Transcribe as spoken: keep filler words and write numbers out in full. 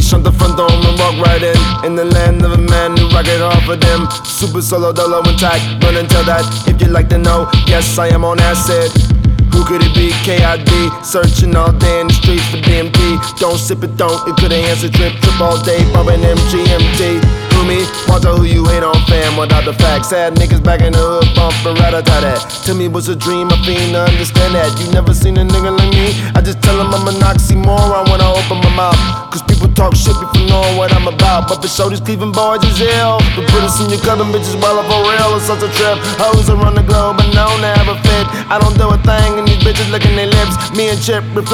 shut the front door and walk right in. In the land of a man who rock it off of them. Super solo dolo intact, run until that. If you'd like to know, yes, I am on acid. Who could it be? K I D. Searching all day in the streets for D M T. Don't sip it, don't. It could've answered trip, trip all day, bumping M G M T. Who me? Watch out who you hate on, fam, without the facts. Sad niggas back in the hood, bumping rat-a-tat-tat. To me was a dream, I fiend to understand that. You never seen a nigga like me. I just tell them I'm an oxymoron when I open my mouth. Cause people talk shit before knowing what I'm about. But for sure these Cleveland boys is ill. But put us in your club and bitches while I'm for real. It's such a trip. Hoes around the globe, but known to have a fit. I don't do a thing and these bitches licking their lips. Me and Chip reflect.